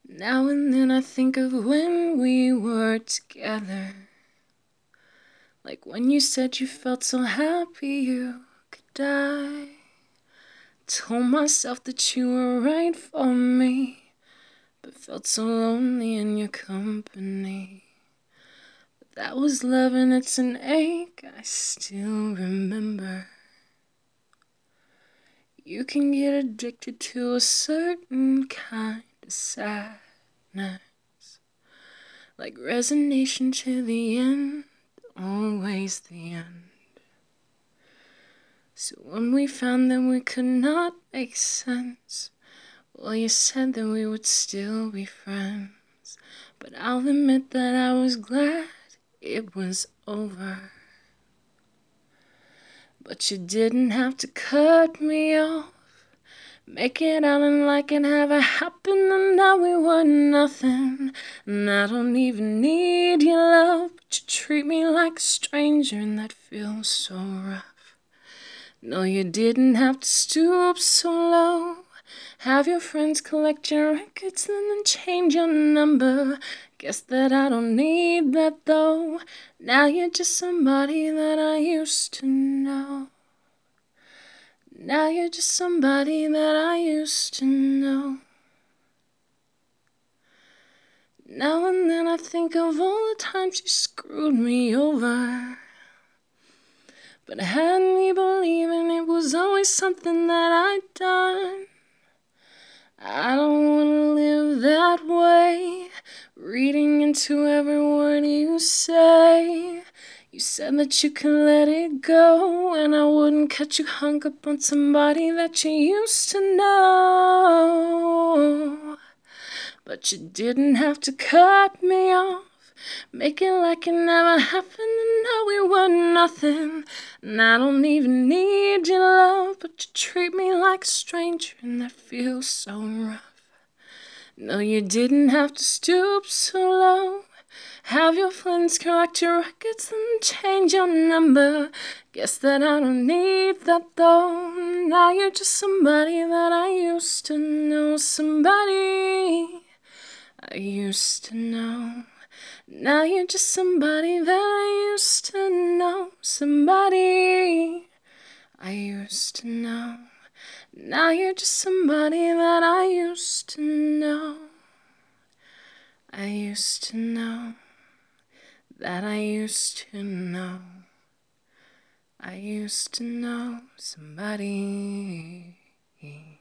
Now and then I think of when we were together, like when you said you felt so happy you could die. Told myself that you were right for me, but felt so lonely in your company. But that was love and it's an ache I still remember. You can get addicted to a certain kind of sadness, like resignation to the end, always the end. So when we found that we could not make sense, well, you said that we would still be friends. But I'll admit that I was glad it was over. But you didn't have to cut me off, make it out and like it never happened, and now we were nothing. And I don't even need your love, but you treat me like a stranger, and that feels so rough. No, you didn't have to stoop so low, have your friends collect your records and then change your number. Guess that I don't need that though. Now you're just somebody that I used to know. Now you're just somebody that I used to know. Now and then I think of all the times you screwed me over, but I had me believing it was always something that I'd done. I don't want to live that way, reading into every word you say. You said that you could let it go, and I wouldn't cut you hung up on somebody that you used to know. But you didn't have to cut me off, make it like it never happened, and now we were nothing. And I don't even need your love, but you treat me like a stranger, and that feels so rough. No, you didn't have to stoop so low, have your friends correct your records and change your number. Guess that I don't need that though. Now you're just somebody that I used to know, somebody I used to know. Now you're just somebody that I used to know, somebody I used to know. Now you're just somebody that I used to know. I used to know, that I used to know. I used to know somebody.